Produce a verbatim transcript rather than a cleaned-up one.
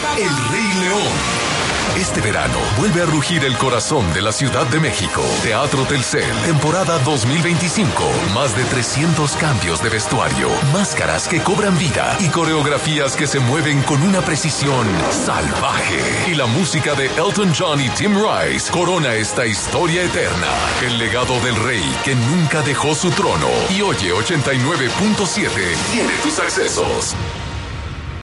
El Rey León. Este verano vuelve a rugir el corazón de la Ciudad de México. Teatro Telcel, temporada dos mil veinticinco. Más de trescientos cambios de vestuario, máscaras que cobran vida y coreografías que se mueven con una precisión salvaje. Y la música de Elton John y Tim Rice corona esta historia eterna. El legado del rey que nunca dejó su trono. Y Oye ochenta y nueve punto siete tiene tus accesos.